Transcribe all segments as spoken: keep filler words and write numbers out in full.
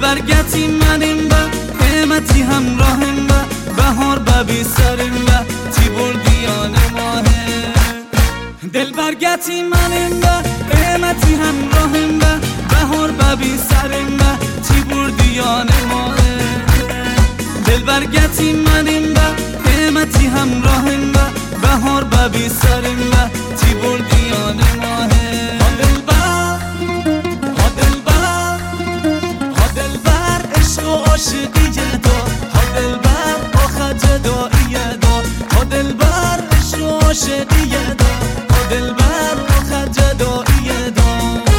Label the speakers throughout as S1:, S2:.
S1: برگتی منیم و قیمتی همراهیم و بهار ببی سریم و تی بردیان ماهه دل برگتی منیم و قیمتی همراهیم و بهار ببی سریم و تی بردیان ماهه دل برگتی منیم و قیمتی همراهیم و بهار ببی سریم و تی بردیان ماهه ها دلبر ها دلبر ها دلبر عشق و عاشقیه دا ها دلبر آخه جداییه دا ها دلبر عشق و عاشقیه دا ها دلبر آخه جداییه دا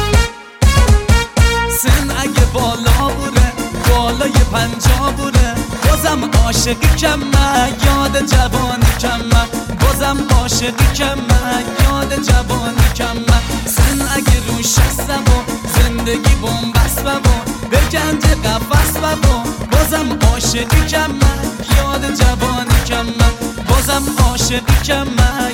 S1: سن اگه بالا بوده بالای پنجا بوده بازم عاشقی کمه یاد جوانی کمه بازم عاشقی کمه یاد جوانی کمه سن اگه روش شسته با زندگی بومبست و با به گنج قفص و با بازم عاشقی کمه یاد جوانی کمه بازم عاشقی کمه